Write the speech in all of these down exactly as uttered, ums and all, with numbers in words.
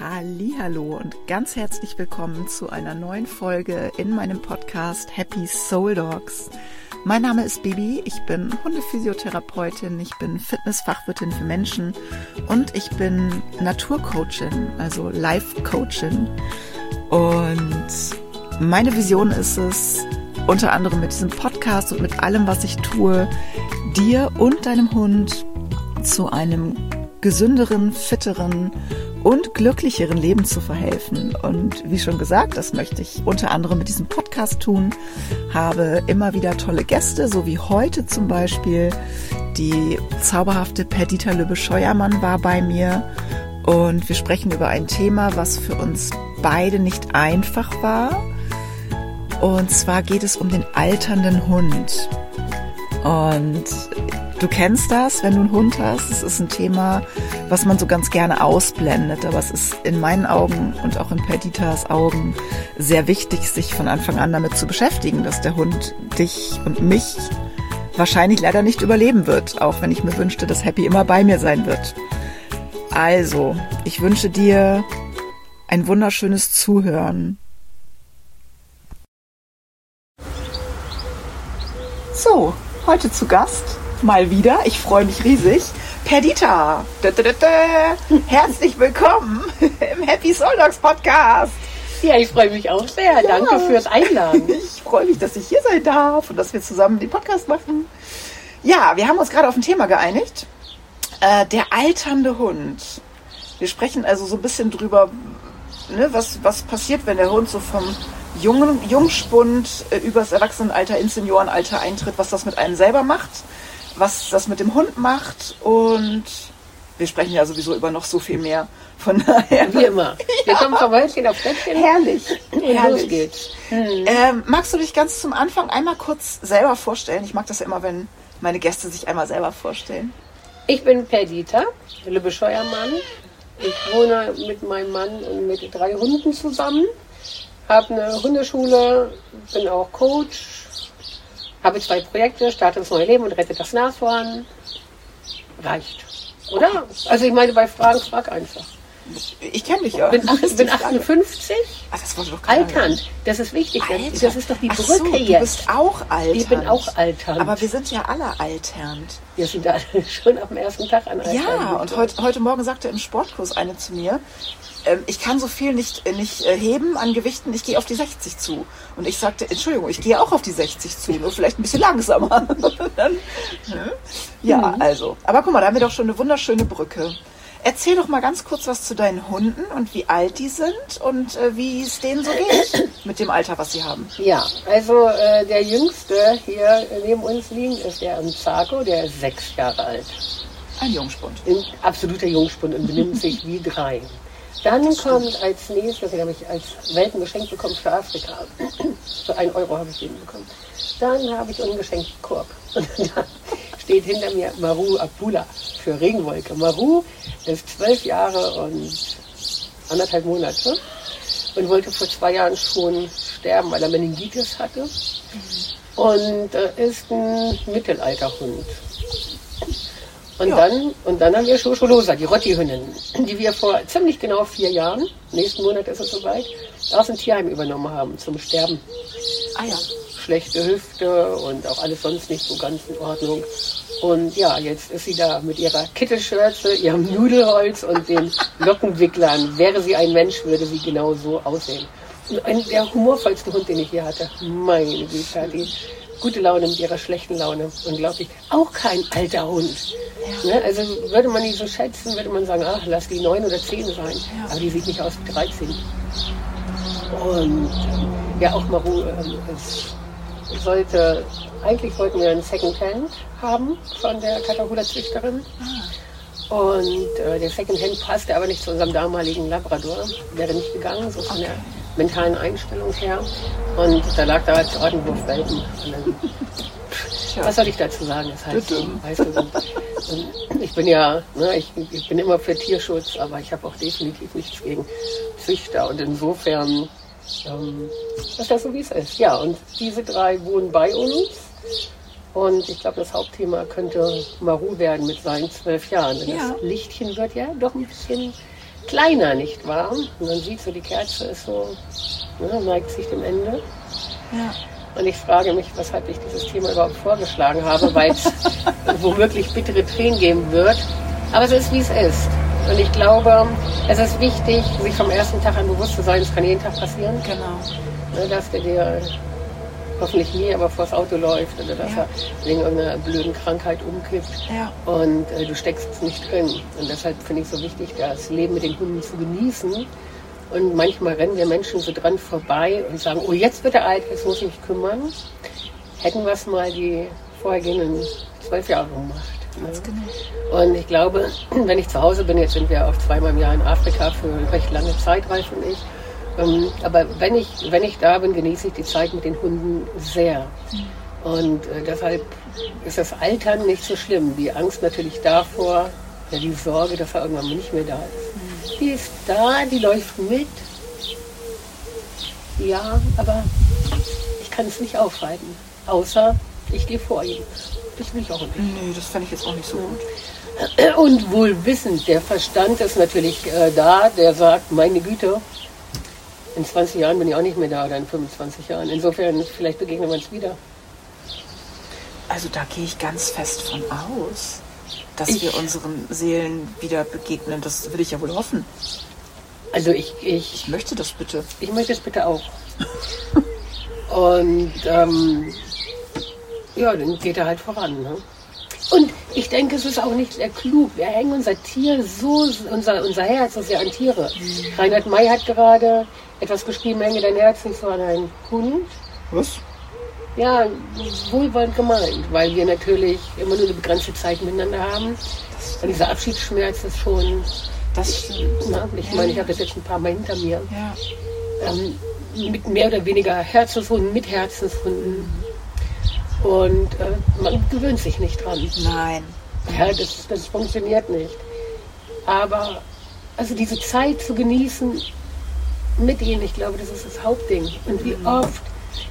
Hallihallo und ganz herzlich willkommen zu einer neuen Folge in meinem Podcast Happy Soul Dogs. Mein Name ist Bibi, ich bin Hundephysiotherapeutin, ich bin Fitnessfachwirtin für Menschen und ich bin Naturcoachin, also Life-Coachin. Und meine Vision ist es, unter anderem mit diesem Podcast und mit allem, was ich tue, dir und deinem Hund zu einem gesünderen, fitteren und glücklicheren Leben zu verhelfen. Und wie schon gesagt, das möchte ich unter anderem mit diesem Podcast tun. Habe immer wieder tolle Gäste, so wie heute zum Beispiel. Die zauberhafte Perdita Lübbe-Scheuermann war bei mir. Und wir sprechen über ein Thema, was für uns beide nicht einfach war. Und zwar geht es um den alternden Hund. Und du kennst das, wenn du einen Hund hast. Es ist ein Thema, was man so ganz gerne ausblendet. Aber es ist in meinen Augen und auch in Perditas Augen sehr wichtig, sich von Anfang an damit zu beschäftigen, dass der Hund dich und mich wahrscheinlich leider nicht überleben wird. Auch wenn ich mir wünschte, dass Happy immer bei mir sein wird. Also, ich wünsche dir ein wunderschönes Zuhören. So, heute zu Gast, mal wieder, ich freue mich riesig, Perdita. Herzlich willkommen im Happy Soul Dogs Podcast. Ja, ich freue mich auch sehr. Ja. Danke fürs Einladen. Ich freue mich, dass ich hier sein darf und dass wir zusammen den Podcast machen. Ja, wir haben uns gerade auf ein Thema geeinigt. Äh, der alternde Hund. Wir sprechen also so ein bisschen drüber, ne, was, was passiert, wenn der Hund so vom Jungen, Jungspund äh, übers Erwachsenenalter ins Seniorenalter eintritt, was das mit einem selber macht, was das mit dem Hund macht, und wir sprechen ja sowieso über noch so viel mehr. Von daher. Wie immer. Wir ja. kommen vom Häuschen auf Städtchen. Herrlich. Und Herrlich. Los geht's. Hm. Ähm, magst du dich ganz zum Anfang einmal kurz selber vorstellen? Ich mag das ja immer, wenn meine Gäste sich einmal selber vorstellen. Ich bin Perdita Lübbe-Scheuermann. Ich wohne mit meinem Mann und mit drei Hunden zusammen. Habe eine Hundeschule, bin auch Coach, habe zwei Projekte, Starte ins neue Leben und Rette das Nashorn. Reicht, oder? Also ich meine, bei Fragen, frag einfach. Ich kenne dich ja. Ich bin, ach, bin achtundfünfzig, Ach, das wollte doch keiner alternd. hören. Das ist wichtig. Alter. Das ist doch die Ach Brücke so, jetzt. Du bist auch alternd. Ich bin auch alternd. Aber wir sind ja alle alternd. Wir sind alle schon am ersten Tag an alternd. Ja, und heute, heute Morgen sagte im Sportkurs eine zu mir, ähm, ich kann so viel nicht, äh, nicht äh, heben an Gewichten, ich gehe auf die sechzig zu. Und ich sagte, Entschuldigung, ich gehe auch auf die sechzig zu, nur vielleicht ein bisschen langsamer. Dann, ne? Ja, mhm. also. Aber guck mal, da haben wir doch schon eine wunderschöne Brücke. Erzähl doch mal ganz kurz was zu deinen Hunden und wie alt die sind und äh, wie es denen so geht mit dem Alter, was sie haben. Ja, also äh, der Jüngste hier neben uns liegen ist der Zago, der ist sechs Jahre alt. Ein Jungspund. Ein absoluter Jungspund und benimmt sich wie drei. Dann kommt als nächstes, den habe ich als Welpen geschenkt bekommen für Afrika. Für einen Euro habe ich den bekommen. Dann habe ich einen geschenkten Korb. Und dann steht hinter mir Maru Apula für Regenwolke. Maru ist zwölf Jahre und anderthalb Monate und wollte vor zwei Jahren schon sterben, weil er Meningitis hatte. Und äh, ist ein Mittelalterhund. Und, ja. dann, und dann haben wir Schoscholosa, die Rotti-Hündin, die wir vor ziemlich genau vier Jahren, nächsten Monat ist es soweit, aus dem Tierheim übernommen haben zum Sterben. Ah ja. Schlechte Hüfte und auch alles sonst nicht so ganz in Ordnung. Und ja, jetzt ist sie da mit ihrer Kittelschürze, ihrem Nudelholz und den Lockenwicklern. Wäre sie ein Mensch, würde sie genau so aussehen. Und ein, der humorvollste Hund, den ich hier hatte, meine Güte, die gute Laune mit ihrer schlechten Laune. Unglaublich. Auch kein alter Hund. Ja. Ne? Also würde man die so schätzen, würde man sagen, ach, lass die neun oder zehn sein. Ja. Aber die sieht nicht aus wie dreizehn. Und ja, auch Maru ähm, ist sollte, eigentlich wollten wir einen Secondhand haben von der Catahoula-Züchterin. Ah. Und äh, der Secondhand passte aber nicht zu unserem damaligen Labrador. Wäre nicht gegangen, so von okay. der mentalen Einstellung her. Und da lag da als Ordenwurf Welpen. Was soll ich dazu sagen? Das heißt, weißt du, und ich bin ja, ne, ich, ich bin immer für Tierschutz, aber ich habe auch definitiv nichts gegen Züchter. Und insofern Ähm, das ist ja so, wie es ist. Ja, und diese drei wohnen bei uns. Und ich glaube, das Hauptthema könnte Maru werden mit seinen zwölf Jahren. Denn ja. Das Lichtchen wird ja doch ein bisschen kleiner, nicht wahr? Und man sieht so, die Kerze ist so, ne, neigt sich dem Ende. Ja. Und ich frage mich, weshalb ich dieses Thema überhaupt vorgeschlagen habe, weil es womöglich bittere Tränen geben wird. Aber es ist, wie es ist. Und ich glaube, es ist wichtig, sich vom ersten Tag an bewusst zu sein, es kann jeden Tag passieren. Genau. Ne, dass der dir hoffentlich nie, aber vors Auto läuft oder dass ja. er wegen irgendeiner blöden Krankheit umkippt. Ja. Und äh, du steckst nicht drin. Und deshalb finde ich es so wichtig, das Leben mit den Hunden zu genießen. Und manchmal rennen wir Menschen so dran vorbei und sagen, oh, jetzt wird er alt, jetzt muss ich mich kümmern. Hätten wir es mal die vorhergehenden zwölf Jahre gemacht. Ganz genau. Und ich glaube, wenn ich zu Hause bin, jetzt sind wir auch zweimal im Jahr in Afrika für eine recht lange Zeit, Ralf und ich. Ähm, aber wenn ich, wenn ich da bin, genieße ich die Zeit mit den Hunden sehr. Und äh, deshalb ist das Altern nicht so schlimm. Die Angst natürlich davor, ja, die Sorge, dass er irgendwann nicht mehr da ist. Die ist da, die läuft mit. Ja, aber ich kann es nicht aufhalten. Außer ich gehe vor ihm. Das will ich auch nicht. Nee, das fände ich jetzt auch nicht so gut. Und wohl wissend, der Verstand ist natürlich äh, da, der sagt, meine Güte, in zwanzig Jahren bin ich auch nicht mehr da oder in fünfundzwanzig Jahren. Insofern, vielleicht begegnen wir uns wieder. Also da gehe ich ganz fest von aus, dass ich, wir unseren Seelen wieder begegnen. Das will ich ja wohl hoffen. Also ich... Ich, ich möchte das bitte. Ich möchte das bitte auch. Und ähm, ja, dann geht er halt voran. Ne? Und ich denke, es ist auch nicht sehr klug. Wir hängen unser Tier so, unser, unser Herz so sehr an Tiere. Mhm. Reinhard May hat gerade etwas geschrieben, hänge dein Herz nicht so an einen Hund. Was? Ja, wohlwollend gemeint, weil wir natürlich immer nur eine begrenzte Zeit miteinander haben. Und dieser Abschiedsschmerz ist schon... Das stimmt. Na, ich ja. meine, ich habe das jetzt ein paar Mal hinter mir. Ja. Ähm, mit mehr oder weniger Herzenshunden, mit Herzenshunden. Und äh, man gewöhnt sich nicht dran. Nein. Ja, das, das funktioniert nicht. Aber also diese Zeit zu genießen mit ihnen, ich glaube, das ist das Hauptding. Und wie oft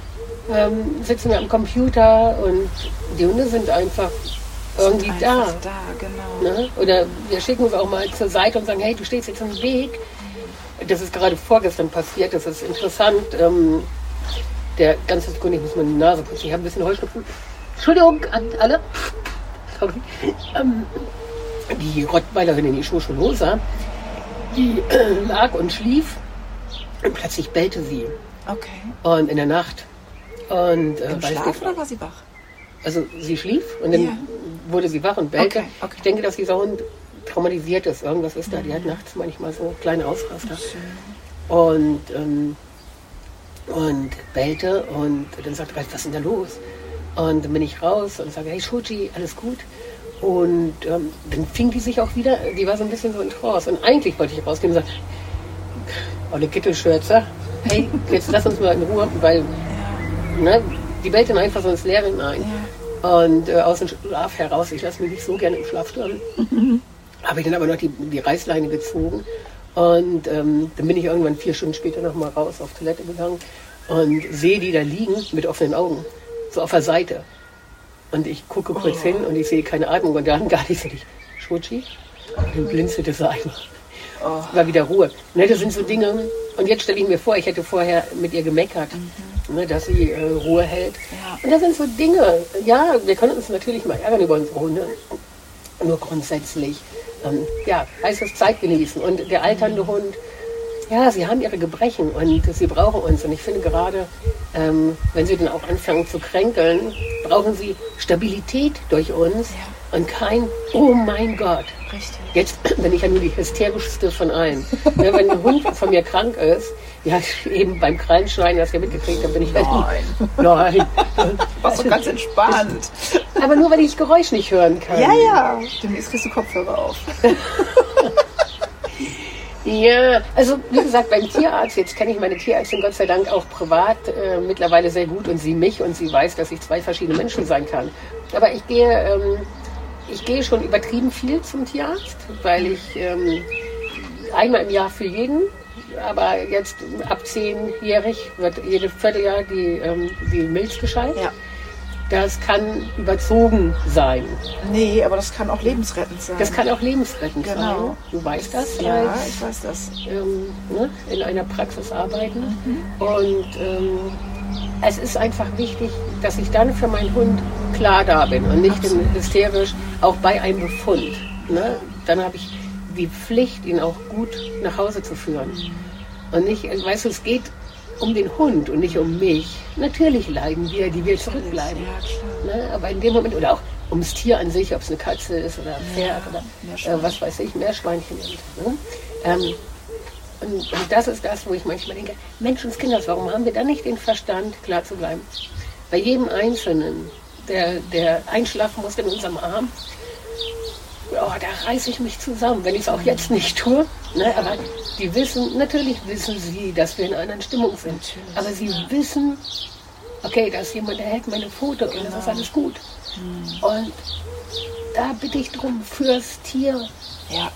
ähm, sitzen wir am Computer und die Hunde sind einfach irgendwie sind da. einfach da, genau. Ne? Oder wir schicken uns auch mal zur Seite und sagen, hey, du stehst jetzt im Weg. Das ist gerade vorgestern passiert, das ist interessant. Ähm, der ganze Sekunde, ich muss meine Nase putzen, ich habe ein bisschen Heuschnupfen. Entschuldigung an alle. Sorry. Ähm, die Rottweilerin, die Schoscholosa, die äh, lag und schlief und plötzlich bellte sie. Okay. Und in der Nacht. Und, äh, Im Schlaf oder war sie wach? Also sie schlief und dann ja. wurde sie wach und bellte. Okay, okay. Ich denke, dass dieser Hund traumatisiert ist. Irgendwas ist da. Die hat nachts manchmal so kleine Ausraster. Und, ähm, und bellte und dann sagt Ralf, was ist denn da los? Und dann bin ich raus und sage, hey Schuji, alles gut? Und ähm, dann fing die sich auch wieder, die war so ein bisschen so in Trance. Und eigentlich wollte ich rausgehen und sagen, olle Kittelschürzer, hey, jetzt lass uns mal in Ruhe, weil ne, die bellte dann einfach so ins Leere hinein. Ja. Und äh, aus dem Schlaf heraus, ich lasse mich nicht so gerne im Schlaf stören, mhm. habe ich dann aber noch die, die Reißleine gezogen. Und ähm, dann bin ich irgendwann vier Stunden später noch mal raus auf Toilette gegangen und sehe die da liegen mit offenen Augen, so auf der Seite. Und ich gucke kurz oh. hin und ich sehe keine Atmung und dann gar nicht so nicht. Schutschi? Und dann blinzelte es einfach. Oh. War wieder Ruhe. Ne, das sind so Dinge. Und jetzt stelle ich mir vor, ich hätte vorher mit ihr gemeckert, mhm. ne, dass sie äh, Ruhe hält. Ja. Und das sind so Dinge. Ja, wir können uns natürlich mal ärgern über unsere Hunde. Nur grundsätzlich. Ähm, ja, heißt es Zeit genießen. Und der alternde mhm. Hund, ja, sie haben ihre Gebrechen und sie brauchen uns. Und ich finde gerade, ähm, wenn sie dann auch anfangen zu kränkeln, brauchen sie Stabilität durch uns ja. und kein, oh mein Gott. Richtig. Jetzt bin ich ja nur die hysterischste von allen. Ja, wenn ein Hund von mir krank ist, ja, eben beim Krallenschneiden, das ja mitgekriegt, dann bin ich halt Nein. Nein. War so ganz entspannt. Aber nur, weil ich das Geräusch nicht hören kann. Ja, ja. Demnächst kriegst du Kopfhörer auf. Ja, also wie gesagt, beim Tierarzt, jetzt kenne ich meine Tierärztin Gott sei Dank auch privat äh, mittlerweile sehr gut und sie mich und sie weiß, dass ich zwei verschiedene Menschen sein kann. Aber ich gehe, ähm, ich gehe schon übertrieben viel zum Tierarzt, weil ich ähm, einmal im Jahr für jeden, aber jetzt ab zehnjährig wird jedes Vierteljahr die, ähm, die Milz geschaltet. Ja. das kann überzogen sein. Nee, aber das kann auch lebensrettend sein. Das kann auch lebensrettend genau. sein. Du weißt das? Ja, als, ich weiß das. Ähm, ne, in einer Praxis arbeiten. Mhm. Und ähm, es ist einfach wichtig, dass ich dann für meinen Hund klar da bin und nicht hysterisch, auch bei einem Befund. Ne? Dann habe ich die Pflicht, ihn auch gut nach Hause zu führen. Mhm. Und nicht, weißt du, es geht um den Hund und nicht um mich. Natürlich leiden wir, die wir zurückbleiben. Ja, ne? Aber in dem Moment, oder auch ums Tier an sich, ob es eine Katze ist oder ein Pferd ja, oder äh, was weiß ich, Meerschweinchen. Und, ne? ähm, und, und das ist das, wo ich manchmal denke, Menschenskinders, warum haben wir dann nicht den Verstand, klar zu bleiben? Bei jedem Einzelnen, der, der einschlafen muss in unserem Arm, oh, da reiße ich mich zusammen, wenn ich es auch jetzt nicht tue. Ne? Aber die wissen, natürlich wissen sie, dass wir in einer anderen Stimmung sind. Aber sie wissen, okay, da ist jemand, der hält meine Foto und das ist alles gut. Mhm. Und da bitte ich drum fürs Tier. Ja.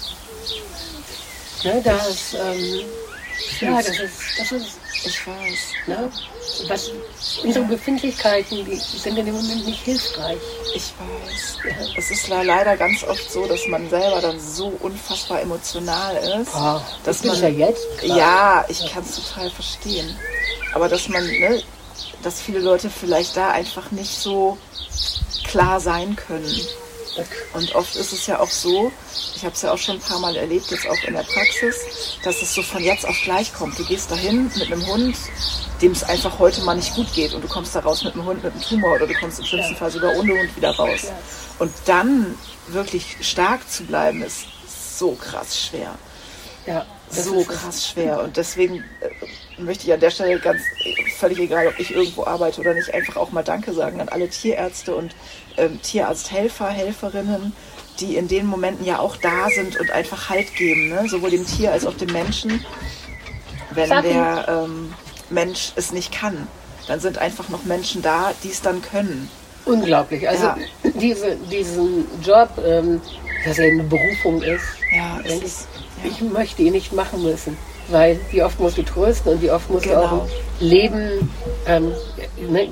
Ne, das, ähm, ja, das ist, das ist, ich weiß. Ne? Was, unsere Befindlichkeiten, die sind in dem Moment nicht hilfreich. Ich weiß. Ja. Es ist leider ganz oft so, dass man selber dann so unfassbar emotional ist. Oh, dass das man, ja jetzt. Klar. Ja, ich kann es total verstehen. Aber dass man, ne, dass viele Leute vielleicht da einfach nicht so klar sein können. Und oft ist es ja auch so, ich habe es ja auch schon ein paar Mal erlebt, jetzt auch in der Praxis, dass es so von jetzt auf gleich kommt. Du gehst dahin mit einem Hund, dem es einfach heute mal nicht gut geht und du kommst da raus mit einem Hund mit einem Tumor oder du kommst im schlimmsten ja. Fall sogar ohne Hund wieder raus. Ja. Und dann wirklich stark zu bleiben, ist so krass schwer. Ja, so krass schwer. Und deswegen äh, möchte ich an der Stelle ganz, völlig egal, ob ich irgendwo arbeite oder nicht, einfach auch mal Danke sagen an alle Tierärzte und ähm, Tierarzthelfer, Helferinnen, die in den Momenten ja auch da sind und einfach Halt geben, ne? Sowohl dem Tier als auch dem Menschen. Wenn Sachen. der ähm, Mensch es nicht kann, dann sind einfach noch Menschen da, die es dann können. Unglaublich. Also ja. diese, diesen Job, ähm, dass er eine Berufung ist, ja, es denke ist, ich, ja. ich möchte ihn nicht machen müssen. Weil wie oft musst du trösten und wie oft musst genau. du auch ein Leben, ähm, ne,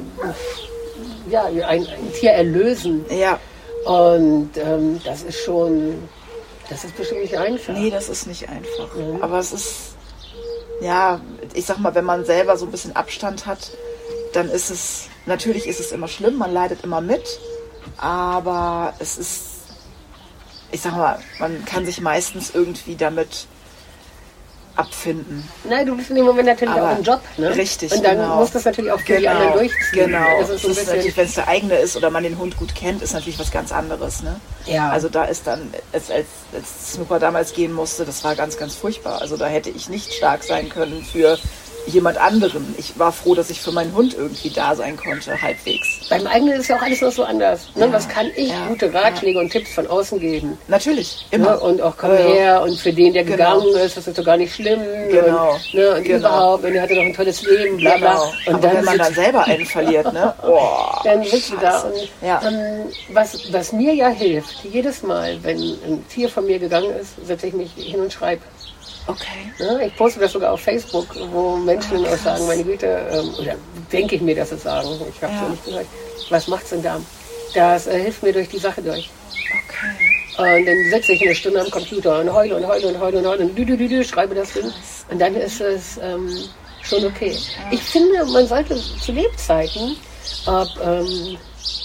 ja, ein, ein Tier erlösen. Ja. Und ähm, das ist schon, das ist bestimmt nicht einfach. Nee, das ist nicht einfach. Mhm. Aber es ist, ja, ich sag mal, wenn man selber so ein bisschen Abstand hat, dann ist es, natürlich ist es immer schlimm, man leidet immer mit, aber es ist, ich sag mal, man kann sich meistens irgendwie damit abfinden. Nein, du bist in dem Moment natürlich aber auch im Job. Ne? Richtig, und dann genau. musst du das natürlich auch für genau, die anderen durchziehen. Genau, das ist, so das ist natürlich, wenn es der eigene ist oder man den Hund gut kennt, ist natürlich was ganz anderes. Ne? Ja. Also da ist dann, als, als, als Snooper damals gehen musste, das war ganz, ganz furchtbar. Also da hätte ich nicht stark sein können für jemand anderen. Ich war froh, dass ich für meinen Hund irgendwie da sein konnte, halbwegs. Beim eigenen ist ja auch alles noch so anders. Ne? Ja, Was kann ich ja, gute Ratschläge ja. und Tipps von außen geben? Natürlich, immer. Ne? Und auch komm ja, her und für den, der genau. gegangen ist, das ist doch gar nicht schlimm. Genau. Und, ne? und genau. überhaupt, und er hatte doch ein tolles Leben, bla bla. Genau. Und aber dann wenn man dann selber einen verliert, ne? Oh, dann sitzt du da. Und, ja. ähm, was, was mir ja hilft, jedes Mal, wenn ein Tier von mir gegangen ist, setze ich mich hin und schreibe. Okay. Ja, ich poste das sogar auf Facebook, wo Menschen oh, auch sagen, meine Güte, ähm, oder denke ich mir, dass sie sagen, ich habe es ja. ja nicht gehört, was macht's denn da? Das äh, hilft mir durch die Sache durch. Okay. Und dann sitze ich eine Stunde am Computer und heule und heule und heule und heule und dü, dü, dü, dü, schreibe das Ding. Und dann ist es ähm, schon okay. Ja. Ich finde, man sollte zu Lebzeiten, ob, ähm,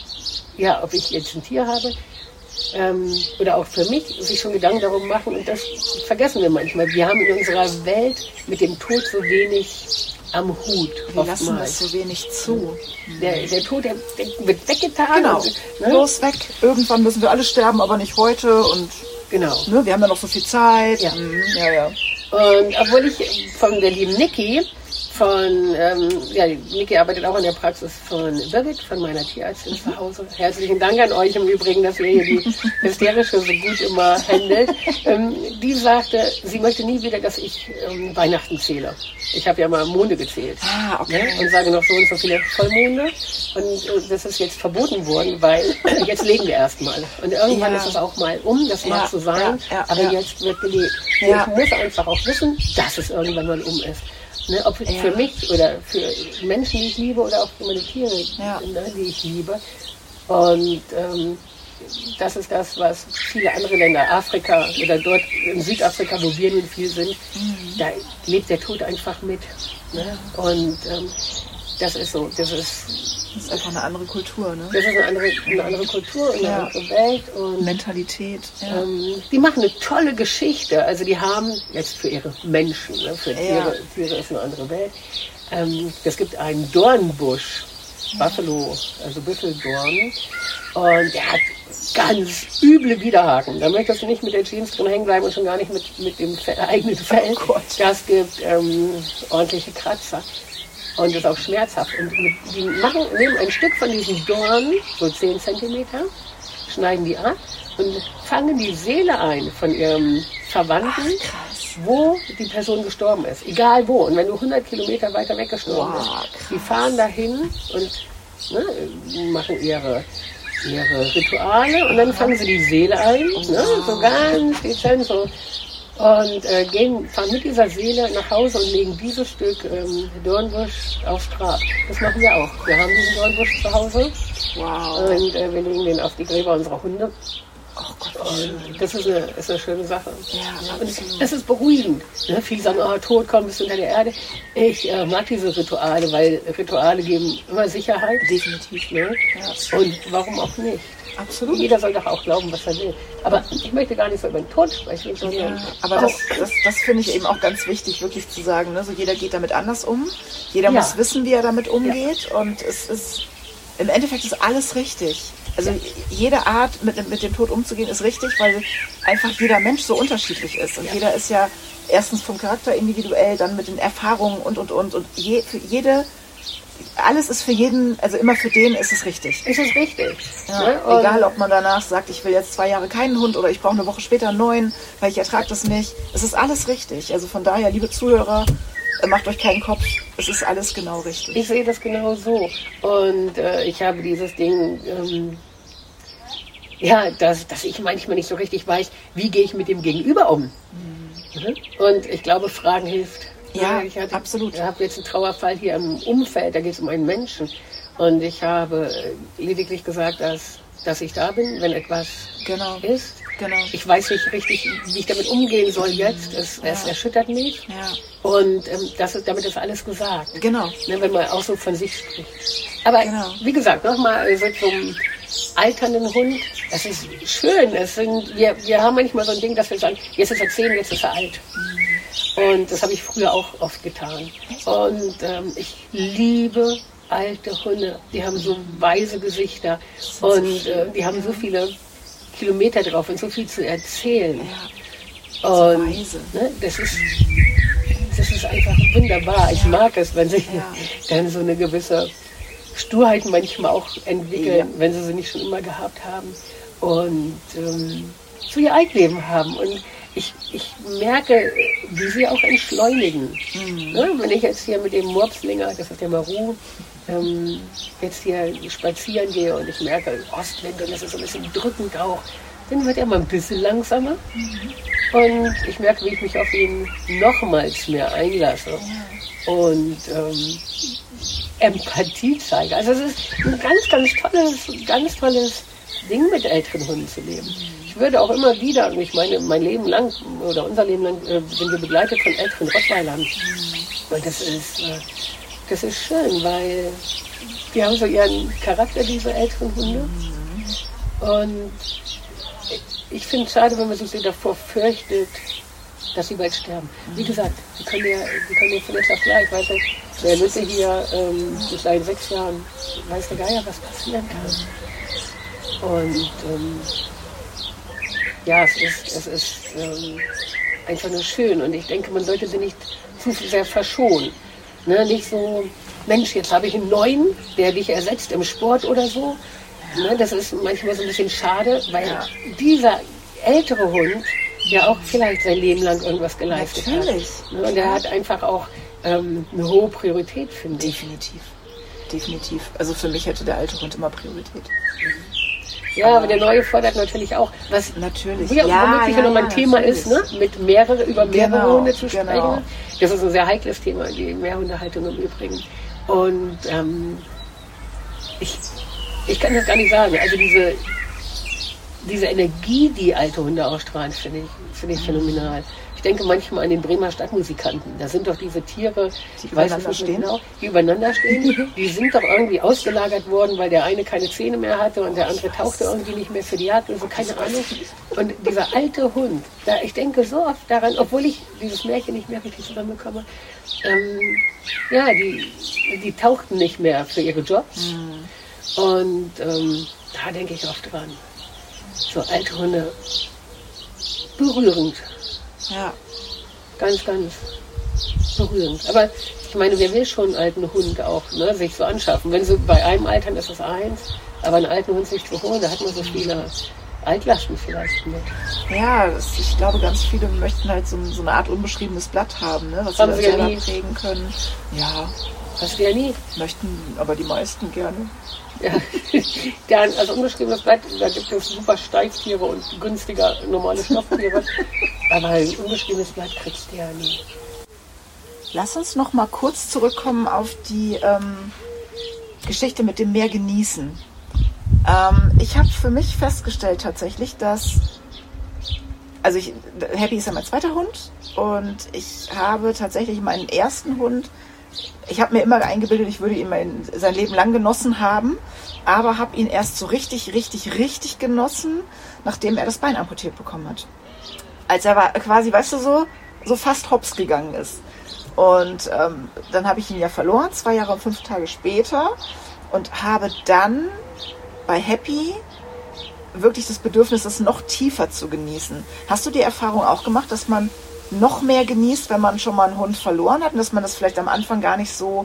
ja, ob ich jetzt ein Tier habe, Ähm, oder auch für mich, sich schon Gedanken darum machen, und das vergessen wir manchmal. Wir haben in unserer Welt mit dem Tod so wenig am Hut. Wir lassen das so wenig zu. Der, der Tod, der, der wird weggetan. Genau, und, ne? Bloß weg. Irgendwann müssen wir alle sterben, aber nicht heute. Und genau. Ne, wir haben ja noch so viel Zeit. Ja. Mhm, ja, ja. Und obwohl ich von der lieben Niki, von, ähm, ja, Niki arbeitet auch in der Praxis von Birgit, von meiner Tierärztin zu Hause. Herzlichen Dank an euch im Übrigen, dass ihr hier die Hysterische so gut immer handelt. Ähm, die sagte, sie möchte nie wieder, dass ich ähm, Weihnachten zähle. Ich habe ja mal Monde gezählt. Ah, okay. Ne? Und sage noch so und so viele Vollmonde. Und äh, das ist jetzt verboten worden, weil jetzt leben wir erstmal. Und irgendwann ja. ist es auch mal um, das mag ja, so sein, ja, ja, aber ja. jetzt wird gelebt. Ja. Ich muss einfach auch wissen, dass es irgendwann mal um ist. Ne, ob ja. für mich oder für Menschen, die ich liebe, oder auch für meine Tiere, ja. ne, die ich liebe. Und ähm, das ist das, was viele andere Länder, Afrika oder dort in Südafrika, wo wir nun viel sind, mhm. da lebt der Tod einfach mit. Ne? Und ähm, das ist so, das ist, das ist einfach eine andere Kultur, ne? Das ist eine andere, eine andere Kultur, eine ja. andere Welt. Und Mentalität. Ja. Ähm, die machen eine tolle Geschichte. Also die haben jetzt für ihre Menschen, ne, für Tiere, ja. Tiere ist eine andere Welt. Ähm, es gibt einen Dornbusch, ja. Buffalo, also Büffeldorn. Und der hat ganz üble Widerhaken. Da möchtest du nicht mit der Jeans drin hängen bleiben und schon gar nicht mit, mit dem Fell, eigenen Fell. Oh das gibt ähm, ordentliche Kratzer. Und das ist auch schmerzhaft. Und die machen, nehmen ein Stück von diesem Dorn, so zehn Zentimeter, schneiden die ab und fangen die Seele ein von ihrem Verwandten, Ach, wo die Person gestorben ist. Egal wo. Und wenn du hundert Kilometer weiter weggestorben wow, bist, die fahren dahin und ne, machen ihre, ihre Rituale und dann fangen sie die Seele ein, ne, so ganz dezent, so. Und äh, gehen, fahren mit dieser Seele nach Hause und legen dieses Stück ähm, Dornbusch aufs Grab. Das machen wir auch. Wir haben diesen Dornbusch zu Hause. Wow. Und äh, wir legen den auf die Gräber unserer Hunde. Oh Gott, und das ist eine, ist eine schöne Sache. Ja, ja, und es ist beruhigend. Ne? Viele sagen, oh, tot, komm, bist du unter der Erde. Ich äh, mag diese Rituale, weil Rituale geben immer Sicherheit. Definitiv. Ne? Ja. Und warum auch nicht? Absolut. Jeder soll doch auch glauben, was er will. Aber ich möchte gar nicht so über den Tod sprechen, sondern... Ja, aber das, das, das finde ich eben auch ganz wichtig, wirklich zu sagen. Ne? So jeder geht damit anders um. Jeder ja. muss wissen, wie er damit umgeht. Ja. Und es ist... Im Endeffekt ist alles richtig. Also ja. jede Art, mit, mit dem Tod umzugehen, ist richtig, weil einfach jeder Mensch so unterschiedlich ist. Und ja. jeder ist ja erstens vom Charakter individuell, dann mit den Erfahrungen und, und, und. Und je, für jede... Alles ist für jeden, also immer für den ist es richtig. Ist es richtig. Ja, ne? Egal, ob man danach sagt, ich will jetzt zwei Jahre keinen Hund oder ich brauche eine Woche später einen neuen, weil ich ertrage das nicht. Es ist alles richtig. Also von daher, liebe Zuhörer, macht euch keinen Kopf. Es ist alles genau richtig. Ich sehe das genau so. Und äh, ich habe dieses Ding, ähm, ja, dass, dass ich manchmal nicht so richtig weiß, wie gehe ich mit dem Gegenüber um. Mhm. Und ich glaube, Fragen hilft. Ja, ich hatte, absolut. Ich habe jetzt einen Trauerfall hier im Umfeld, da geht es um einen Menschen. Und ich habe lediglich gesagt, dass, dass ich da bin, wenn etwas genau. ist. Genau. Ich weiß nicht richtig, wie ich damit umgehen soll jetzt. Es, ja. es erschüttert mich. Ja. Und ähm, das ist, damit ist alles gesagt. Genau. Ne, wenn man auch so von sich spricht. Aber genau. wie gesagt, nochmal so zum alternden Hund. Das ist schön. Es sind, wir, wir haben manchmal so ein Ding, dass wir sagen, jetzt ist er zehn, jetzt ist er alt. Mhm. Und das habe ich früher auch oft getan. Und ähm, ich liebe alte Hunde. Die haben so weise Gesichter und äh, die haben so viele Kilometer drauf und so viel zu erzählen. Ja. Und ne, das ist das ist einfach wunderbar. Ich mag es, wenn sie ja. dann so eine gewisse Sturheit manchmal auch entwickeln, ja. wenn sie sie nicht schon immer gehabt haben und ähm, so ihr Eigenleben haben. Und Ich, ich merke, wie sie auch entschleunigen. Mhm. Ne? Wenn ich jetzt hier mit dem Murpslinger, das ist der Maru, ähm, jetzt hier spazieren gehe und ich merke, Ostwind und das ist so ein bisschen drückend auch, dann wird er mal ein bisschen langsamer. Mhm. Und ich merke, wie ich mich auf ihn nochmals mehr einlasse. Ja. Und ähm, Empathie zeige. Also es ist ein ganz, ganz tolles, ganz tolles Ding, mit älteren Hunden zu leben. Ich würde auch immer wieder, und ich meine, mein Leben lang oder unser Leben lang äh, sind wir begleitet von älteren Rottweilern. Mhm. Und das ist, äh, das ist schön, weil die haben so ihren Charakter, diese älteren Hunde. Mhm. Und ich finde es schade, wenn man sich so davor fürchtet, dass sie bald sterben. Mhm. Wie gesagt, die können ja, die können ja vielleicht auch gleich, weißt du, der Lütte hier ähm, seit sechs Jahren, weiß der Geier, was passieren kann. Und ähm, ja, es ist, es ist ähm, einfach nur schön und ich denke, man sollte sie nicht zu sehr verschonen. Ne? Nicht so, Mensch, jetzt habe ich einen neuen, der dich ersetzt im Sport oder so. Ne? Das ist manchmal so ein bisschen schade, weil ja. dieser ältere Hund ja auch vielleicht sein Leben lang irgendwas geleistet Natürlich. hat. Ne? Und der hat einfach auch ähm, eine hohe Priorität, finde ich. Definitiv. Definitiv. Also für mich hätte der alte Hund immer Priorität. Ja, aber, aber der neue fordert natürlich auch, was natürlich ja, ja, womöglich ja, nochmal ja, ein Thema natürlich. ist, ne? Mit mehrere, über mehrere genau, Hunde zu sprechen. Genau. Das ist ein sehr heikles Thema, die Mehrhundehaltung im Übrigen. Und ähm, ich, ich kann das gar nicht sagen. Also diese, diese Energie, die alte Hunde ausstrahlen, finde ich, finde ich phänomenal. Ich denke manchmal an den Bremer Stadtmusikanten. Da sind doch diese Tiere, die ich weiß übereinander nicht stehen. genau, die übereinander stehen. Die sind doch irgendwie ausgelagert worden, weil der eine keine Zähne mehr hatte und der andere tauchte irgendwie nicht mehr für die Jagd und so, keine Ahnung. Und dieser alte Hund, da, ich denke so oft daran, obwohl ich dieses Märchen nicht mehr richtig zusammenbekomme, ähm, ja, die, die tauchten nicht mehr für ihre Jobs. Mhm. Und ähm, da denke ich oft dran. So alte Hunde, berührend. Ja. Ganz, ganz berührend. Aber ich meine, wer will schon einen alten Hund auch, ne, sich so anschaffen? Wenn sie bei einem altern, ist es eins, aber einen alten Hund sich zu holen, da hat man so viele Altlasten vielleicht mit. Ja, das, ich glaube, ganz viele möchten halt so, so eine Art unbeschriebenes Blatt haben, ne, was Haben sie sie dann ja selber nie. prägen können. Ja, Hast du ja nie. möchten aber die meisten gerne. Ja. Dann, also unbeschriebenes Blatt, da gibt es super Steiftiere und günstiger normale Stofftiere. Aber ein unbeschriebenes Blatt kriegst du ja nie. Lass uns noch mal kurz zurückkommen auf die ähm, Geschichte mit dem Meer genießen. Ähm, ich habe für mich festgestellt tatsächlich, dass, also ich, Happy ist ja mein zweiter Hund und ich habe tatsächlich meinen ersten Hund, ich habe mir immer eingebildet, ich würde ihn mein, sein Leben lang genossen haben, aber habe ihn erst so richtig, richtig, richtig genossen, nachdem er das Bein amputiert bekommen hat. Als er war, quasi, weißt du, so, so fast hops gegangen ist. Und ähm, dann habe ich ihn ja verloren, zwei Jahre und fünf Tage später, und habe dann bei Happy wirklich das Bedürfnis, das noch tiefer zu genießen. Hast du die Erfahrung auch gemacht, dass man noch mehr genießt, wenn man schon mal einen Hund verloren hat und dass man das vielleicht am Anfang gar nicht so,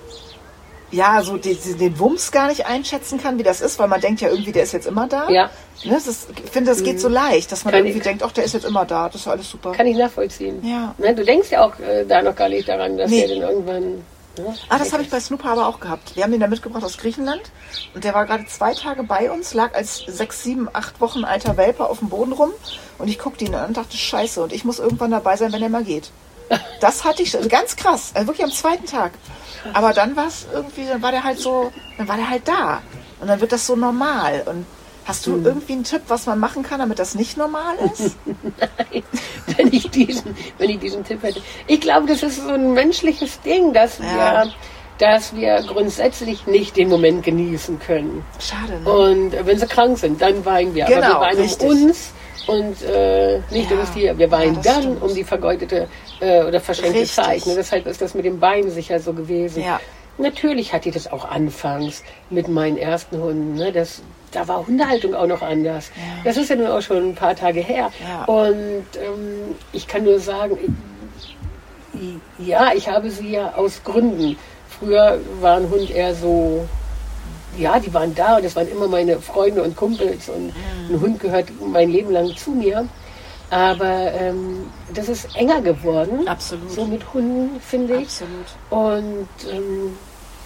ja, so die, die, den Wumms gar nicht einschätzen kann, wie das ist, weil man denkt ja irgendwie, der ist jetzt immer da. Ja. Ne, das ist, ich finde, das geht so leicht, dass man Kann irgendwie ich- denkt, ach, der ist jetzt immer da, das ist alles super. Kann ich nachvollziehen. Ja. Ne, du denkst ja auch äh, da noch gar nicht daran, dass Nee. der dann irgendwann... Ne, Ah, das habe ich bei Snooper aber auch gehabt. Wir haben den da mitgebracht aus Griechenland und der war gerade zwei Tage bei uns, lag als sechs, sieben, acht Wochen alter Welpe auf dem Boden rum und ich guckte ihn an und dachte, scheiße, und ich muss irgendwann dabei sein, wenn er mal geht. Das hatte ich, also ganz krass, also wirklich am zweiten Tag. Aber dann war es irgendwie, dann war der halt so, dann war der halt da und dann wird das so normal. Und hast du irgendwie einen Tipp, was man machen kann, damit das nicht normal ist? Nein, wenn ich diesen, wenn ich diesen Tipp hätte. Ich glaube, das ist so ein menschliches Ding, dass Ja. wir, dass wir grundsätzlich nicht den Moment genießen können. Schade, ne? Und äh, wenn sie krank sind, dann weinen wir. Genau, Aber wir weinen richtig. um uns und äh, nicht Ja, um das Tier. Wir weinen ja, das dann stimmt. um die vergeudete äh, oder verschenkte Richtig. Zeit. Ne? Deshalb ist das mit dem Bein sicher so gewesen. Ja. Natürlich hatte ich das auch anfangs mit meinen ersten Hunden. Ne? Das, da war Hundehaltung auch noch anders. Ja. Das ist ja nun auch schon ein paar Tage her. Ja. Und ähm, ich kann nur sagen, ich, ja, ich habe sie ja aus Gründen. Früher war ein Hund eher so, ja, die waren da und das waren immer meine Freunde und Kumpels und ein Hund gehört mein Leben lang zu mir. Aber ähm, das ist enger geworden. Absolut. So mit Hunden, finde ich. Absolut. Und ähm,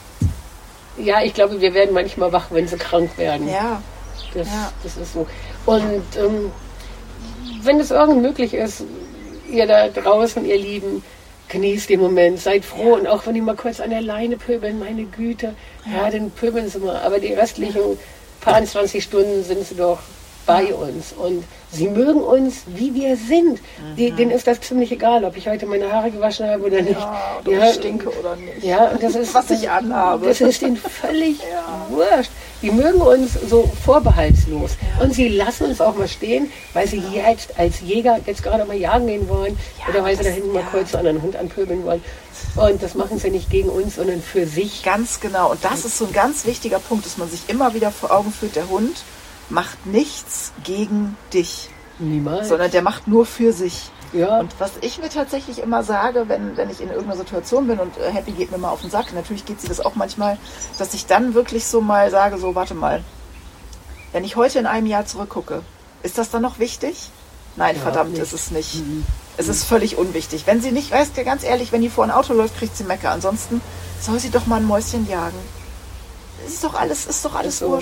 ja, ich glaube, wir werden manchmal wach, wenn sie krank werden. Ja, Das, Ja. das ist so. Und ähm, wenn es irgend möglich ist, ihr da draußen, ihr Lieben, genießt den Moment, seid froh. Ja. Und auch wenn die mal kurz an der Leine pöbeln, meine Güte, ja, dann pöbeln sie mal. Aber die restlichen paar zwanzig Stunden sind sie doch bei uns. Und sie mögen uns, wie wir sind. Die, denen ist das ziemlich egal, ob ich heute meine Haare gewaschen habe oder nicht. ja, oder Ja, ich stinke oder nicht. ja, und das ist, Was ich anhabe. Das ist ihnen völlig wurscht. Die mögen uns so vorbehaltslos. Und sie lassen uns auch mal stehen, weil sie jetzt als Jäger jetzt gerade mal jagen gehen wollen Ja, oder weil sie das- da hinten mal ja. kurz so einen anderen Hund anpöbeln wollen. Und das machen sie nicht gegen uns, sondern für sich. Ganz genau. Und das ist so ein ganz wichtiger Punkt, dass man sich immer wieder vor Augen führt, der Hund macht nichts gegen dich, Niemals. sondern der macht nur für sich. Ja. Und was ich mir tatsächlich immer sage, wenn, wenn ich in irgendeiner Situation bin und äh, Happy geht mir mal auf den Sack, natürlich geht sie das auch manchmal, dass ich dann wirklich so mal sage, so warte mal, wenn ich heute in einem Jahr zurückgucke, ist das dann noch wichtig? Nein, Ja, verdammt, nicht. ist es nicht. Mhm. Es ist völlig unwichtig. Wenn sie nicht, weißt du, ganz ehrlich, wenn die vor ein Auto läuft, kriegt sie Mecker. Ansonsten soll sie doch mal ein Mäuschen jagen. Es ist doch alles, ist doch alles Ist so. wurscht.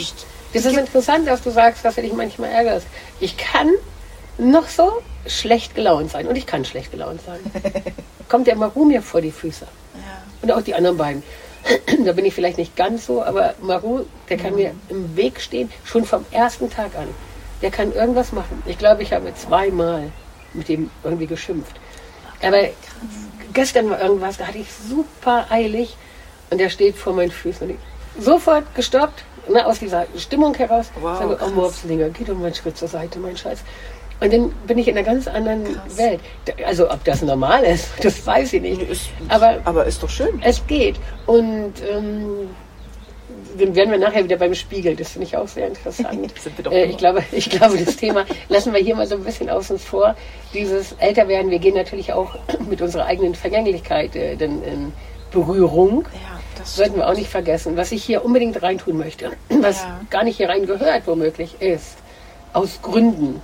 Das ist interessant, dass du sagst, dass du dich manchmal ärgerst. Ich kann noch so schlecht gelaunt sein. Und ich kann schlecht gelaunt sein. Kommt der Maru mir vor die Füße. Ja. Und auch die anderen beiden. Da bin ich vielleicht nicht ganz so, aber Maru, der kann mhm. mir im Weg stehen, schon vom ersten Tag an. Der kann irgendwas machen. Ich glaube, ich habe zweimal mit dem irgendwie geschimpft. Aber krass. Gestern war irgendwas, da hatte ich super eilig und der steht vor meinen Füßen. Und ich sofort gestoppt, ne, aus dieser Stimmung heraus. Wow, sage, oh Mopslinger, geh doch mal einen Schritt zur Seite, mein Scheiß. Und dann bin ich in einer ganz anderen krass. Welt. Also ob das normal ist, das weiß ich nicht. Ist, aber, aber ist doch schön. Es geht. Und ähm, dann werden wir nachher wieder beim Spiegel. Das finde ich auch sehr interessant. Sind wir doch äh, ich, glaube, ich glaube, das Thema lassen wir hier mal so ein bisschen außen vor. Dieses Älterwerden, wir gehen natürlich auch mit unserer eigenen Vergänglichkeit äh, dann in Berührung. Ja, das sollten wir auch nicht vergessen. Was ich hier unbedingt reintun möchte, was ja. gar nicht hier rein gehört, womöglich ist, aus Gründen.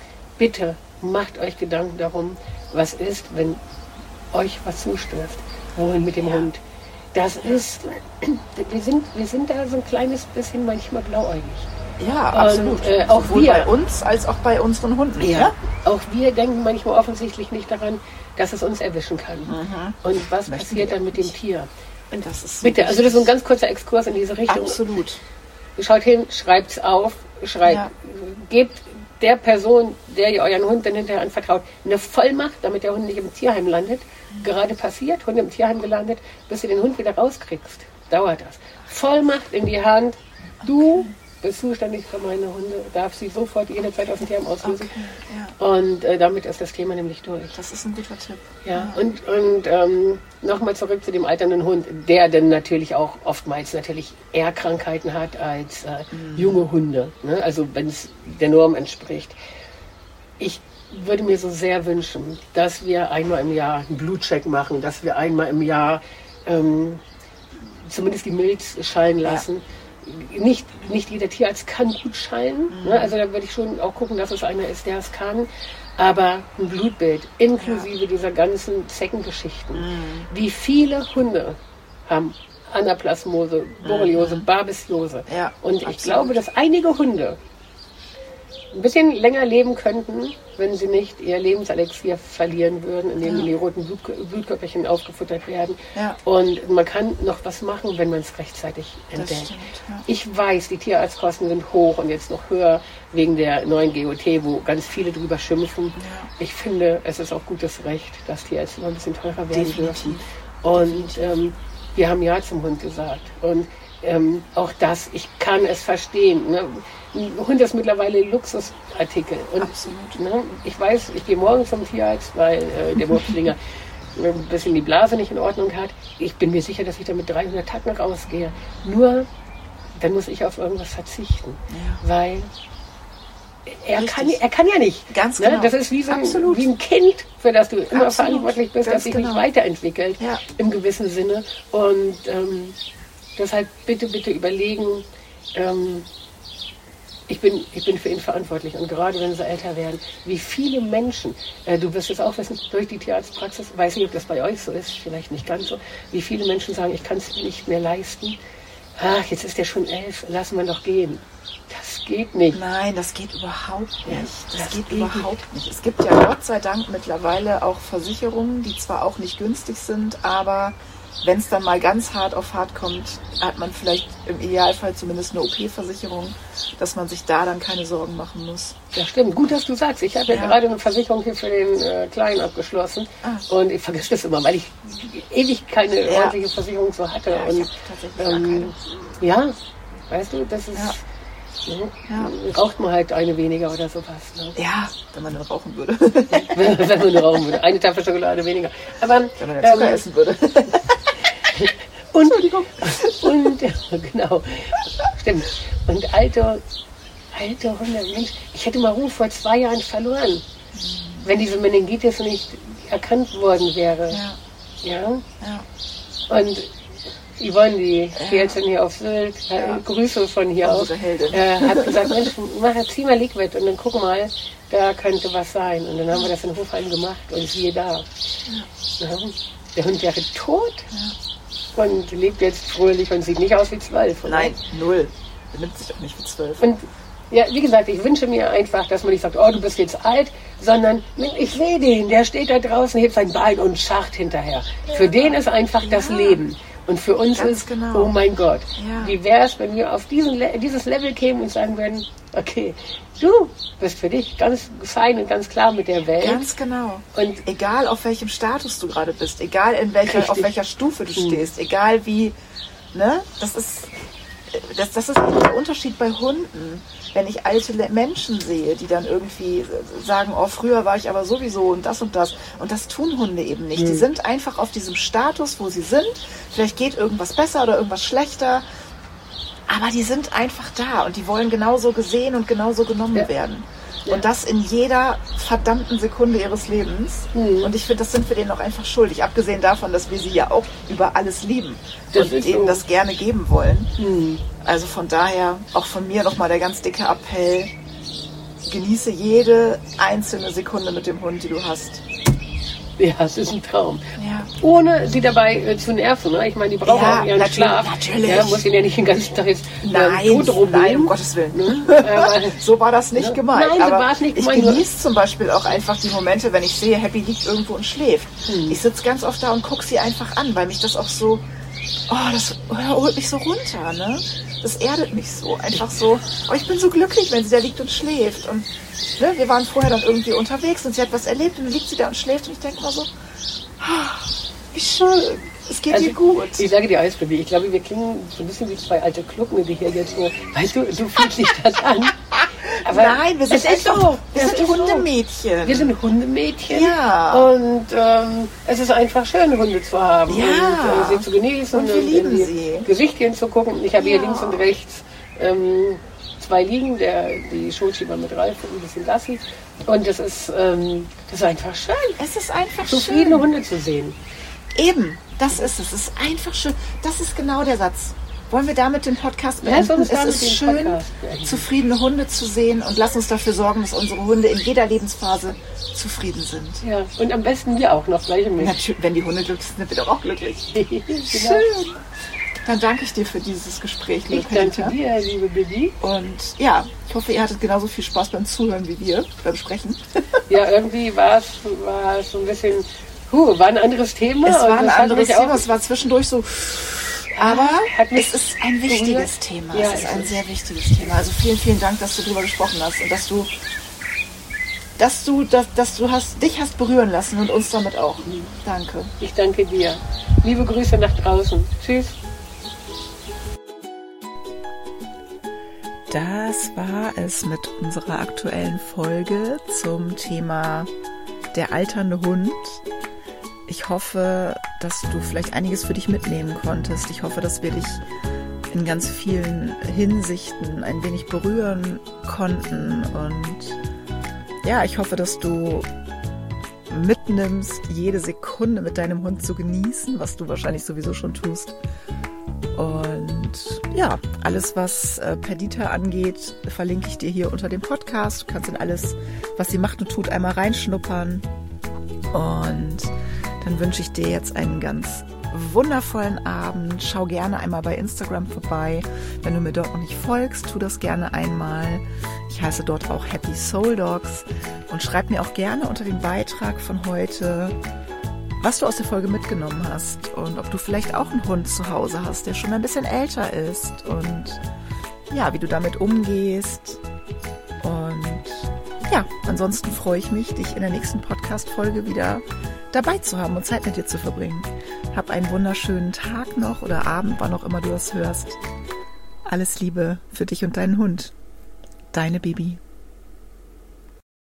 Bitte macht euch Gedanken darum, was ist, wenn euch was zustößt. Wohin mit dem ja. Hund? Das ist, wir sind, wir sind da so ein kleines bisschen manchmal blauäugig. Ja, absolut. Und, äh, auch Sowohl wir, bei uns als auch bei unseren Hunden. Ja, ja, auch wir denken manchmal offensichtlich nicht daran, dass es uns erwischen kann. Mhm. Und was Möchten passiert dann mit dem Tier? Und das ist so bitte, also das ist so ein ganz kurzer Exkurs in diese Richtung. Absolut. Schaut hin, schreibt es auf, schreibt, ja. gebt der Person, der ihr euren Hund dann hinterher anvertraut, eine Vollmacht, damit der Hund nicht im Tierheim landet. Mhm. Gerade passiert, Hund im Tierheim gelandet, bis du den Hund wieder rauskriegst. Dauert das. Vollmacht in die Hand. Du okay. bist zuständig für meine Hunde, darf sie sofort jederzeit aus dem Tierheim auslösen. Okay, ja. Und äh, damit ist das Thema nämlich durch. Das ist ein guter Tipp. Ja, ja. Und, und ähm, nochmal zurück zu dem alternden Hund, der dann natürlich auch oftmals natürlich eher Krankheiten hat als äh, mhm. junge Hunde. Ne? Also wenn es der Norm entspricht. Ich würde mir so sehr wünschen, dass wir einmal im Jahr einen Blutcheck machen, dass wir einmal im Jahr ähm, zumindest die Milz schallen lassen. Ja. Nicht, nicht jeder Tierarzt kann gut schallen, mhm. ne? Also da würde ich schon auch gucken, dass es einer ist, der es kann. Aber ein Blutbild, inklusive ja. dieser ganzen Zeckengeschichten. Mhm. Wie viele Hunde haben Anaplasmose, Borreliose, mhm. Babesiose. Ja, und ich absolut. glaube, dass einige Hunde ein bisschen länger leben könnten, wenn sie nicht ihr Lebenselixier verlieren würden, indem ja. die roten Blut, Blutkörperchen aufgefuttert werden. Ja. Und man kann noch was machen, wenn man es rechtzeitig entdeckt. Stimmt, ja. Ich weiß, die Tierarztkosten sind hoch und jetzt noch höher wegen der neuen G O T, wo ganz viele drüber schimpfen. Ja. Ich finde, es ist auch gutes Recht, dass Tierärzte noch ein bisschen teurer werden Definitiv. dürfen. Und ähm, wir haben Ja zum Hund gesagt. Und ähm, auch das, ich kann es verstehen. Ne? Ein Hund ist mittlerweile Luxusartikel. Und absolut. Ne, ich weiß, ich gehe morgen zum Tierarzt, weil äh, der Mopslinger ein bisschen die Blase nicht in Ordnung hat. Ich bin mir sicher, dass ich da mit dreihundert Tacken rausgehe. Nur, dann muss ich auf irgendwas verzichten. Ja. Weil er kann, er kann ja nicht. Ganz genau. Ne? Das ist wie, so ein, wie ein Kind, für das du immer absolut. verantwortlich bist, Ganz das sich genau. nicht weiterentwickelt, ja. im gewissen Sinne. Und ähm, deshalb bitte, bitte überlegen, ähm, Ich bin, ich bin für ihn verantwortlich und gerade wenn sie älter werden, wie viele Menschen, äh, du wirst es auch wissen, durch die Tierarztpraxis, weiß nicht, ob das bei euch so ist, vielleicht nicht ganz so, wie viele Menschen sagen, ich kann es nicht mehr leisten. Ach, jetzt ist der schon elf, lassen wir doch gehen. Das geht nicht. Nein, das geht überhaupt nicht. Das, das geht, geht überhaupt nicht. Es gibt ja Gott sei Dank mittlerweile auch Versicherungen, die zwar auch nicht günstig sind, aber wenn es dann mal ganz hart auf hart kommt, hat man vielleicht im Idealfall zumindest eine O P-Versicherung, dass man sich da dann keine Sorgen machen muss. Ja, stimmt. Gut, dass du sagst. Ich habe ja, ja gerade eine Versicherung hier für den äh, Kleinen abgeschlossen. Ah. Und ich vergesse das immer, weil ich ewig keine ja. ordentliche Versicherung so hatte. Ja, und, ähm, ja, weißt du, das ist... Ja. Ja. Raucht man halt eine weniger oder sowas. Ne? Ja, wenn man dann rauchen würde. wenn, wenn man dann rauchen würde. Eine Tafel Schokolade weniger. Aber, wenn man ja Zucker ähm, essen würde. und, Entschuldigung. Und, genau. Stimmt. Und alte, alte Hunde, Mensch, ich hätte Maru vor zwei Jahren verloren, mhm. wenn diese Meningitis nicht erkannt worden wäre. Ja. Ja. ja. Und Yvonne, die Tierärztin hier auf Sylt, ja. Grüße von hier aus, äh, hat gesagt, Mensch, mach, zieh mal Liquid und dann guck mal, da könnte was sein. Und dann haben wir das in Hofheim gemacht und siehe da. Ja. Ja, der Hund wäre tot ja. und lebt jetzt fröhlich und sieht nicht aus wie zwölf. Oder? Nein, null. benimmt sich auch nicht wie zwölf. Und ja, wie gesagt, ich wünsche mir einfach, dass man nicht sagt, oh, du bist jetzt alt, sondern ich sehe den, der steht da draußen, hebt sein Bein und scharrt hinterher. Ja. Für den ist einfach ja. das Leben. Und für uns Ganz ist, genau. oh mein Gott, ja. wie wäre es, wenn wir auf diesen Le- dieses Level kämen und sagen würden, okay, du bist für dich ganz fein und ganz klar mit der Welt. Ganz genau. Und egal auf welchem Status du gerade bist, egal in welcher, auf welcher Stufe du stehst, mhm. egal wie, ne, das ist, das, das ist der Unterschied bei Hunden. Wenn ich alte Menschen sehe, die dann irgendwie sagen, oh, früher war ich aber sowieso und das und das. Und das tun Hunde eben nicht. Mhm. Die sind einfach auf diesem Status, wo sie sind. Vielleicht geht irgendwas besser oder irgendwas schlechter. Aber die sind einfach da und die wollen genauso gesehen und genauso genommen ja. werden. Ja. Und das in jeder verdammten Sekunde ihres Lebens. Mhm. Und ich finde, das sind wir denen auch einfach schuldig. Abgesehen davon, dass wir sie ja auch über alles lieben das und ihnen so. das gerne geben wollen. Mhm. Also von daher auch von mir nochmal der ganz dicke Appell. Genieße jede einzelne Sekunde mit dem Hund, die du hast. Ja, es ist ein Traum. Ja. Ohne sie dabei äh, zu nerven. Ne? Ich meine, die brauchen ja, auch ihren natürlich, Schlaf. Natürlich. Ja, muss ihn ja nicht den ganzen Tag jetzt nein, ähm, tot nein, um Gottes Willen. Ne? So war das nicht ne? gemeint. Nein, so aber war es nicht ich gemeint. genieße zum Beispiel auch einfach die Momente, wenn ich sehe, Happy liegt irgendwo und schläft. Hm. Ich sitze ganz oft da und gucke sie einfach an, weil mich das auch so, oh, das holt mich so runter, ne? Das erdet mich so. Einfach so, oh, ich bin so glücklich, wenn sie da liegt und schläft. Und ne, wir waren vorher dann irgendwie unterwegs und sie hat was erlebt und dann liegt sie da und schläft und ich denke mal so, oh, wie schön. Es geht also, dir gut. Ich sage dir eins, Baby, ich glaube, wir klingen so ein bisschen wie zwei alte Klucken, die hier jetzt so, weißt du, so fühlt sich das an. Aber nein, wir sind, einfach, so. wir sind Hundemädchen. So. Wir sind Hundemädchen. Ja. Und ähm, es ist einfach schön, Hunde zu haben. Ja. Und äh, sie zu genießen. Und wir und lieben in die sie. Gesichtchen zu gucken. Ich habe ja. hier links und rechts ähm, zwei liegen. Der, die Schulschieber mit Ralf und ein bisschen Lassi. Und das ist, ähm, das ist einfach schön. Es ist einfach zufriedene schön. Hunde zu sehen. Eben, das ist es. Es ist einfach schön. Das ist genau der Satz. Wollen wir damit den Podcast beenden? Ja, es ist schön, zufriedene Hunde zu sehen und lass uns dafür sorgen, dass unsere Hunde in jeder Lebensphase zufrieden sind. Ja, und am besten wir auch noch gleich mit. Natürlich, wenn die Hunde glücklich sind, sind wir doch auch glücklich. Genau. Schön. Dann danke ich dir für dieses Gespräch, liebe Ich danke dir, liebe Bibi. Und ja, ich hoffe, ihr hattet genauso viel Spaß beim Zuhören wie wir, beim Sprechen. Ja, irgendwie war es war so ein bisschen, huh, war ein anderes Thema. Es war ein anderes Thema, auch, es war zwischendurch so... Aber es ist ein wichtiges berührt. Thema. Ja, es ist ein sehr wichtiges Thema. Also vielen, vielen Dank, dass du darüber gesprochen hast und dass du, dass du, dass, dass du hast, dich hast berühren lassen und uns damit auch. Danke. Ich danke dir. Liebe Grüße nach draußen. Tschüss. Das war es mit unserer aktuellen Folge zum Thema der alternde Hund. Ich hoffe, dass du vielleicht einiges für dich mitnehmen konntest. Ich hoffe, dass wir dich in ganz vielen Hinsichten ein wenig berühren konnten. Und ja, ich hoffe, dass du mitnimmst, jede Sekunde mit deinem Hund zu genießen, was du wahrscheinlich sowieso schon tust. Und ja, alles, was äh, Perdita angeht, verlinke ich dir hier unter dem Podcast. Du kannst in alles, was sie macht und tut, einmal reinschnuppern. Und dann wünsche ich dir jetzt einen ganz wundervollen Abend. Schau gerne einmal bei Instagram vorbei. Wenn du mir dort noch nicht folgst, tu das gerne einmal. Ich heiße dort auch Happy Soul Dogs. Und schreib mir auch gerne unter dem Beitrag von heute, was du aus der Folge mitgenommen hast. Und ob du vielleicht auch einen Hund zu Hause hast, der schon ein bisschen älter ist. Und ja, wie du damit umgehst. Und ja, ansonsten freue ich mich, dich in der nächsten Podcast-Folge wieder dabei zu haben und Zeit mit dir zu verbringen. Hab einen wunderschönen Tag noch oder Abend, wann auch immer du das hörst. Alles Liebe für dich und deinen Hund. Deine Bibi.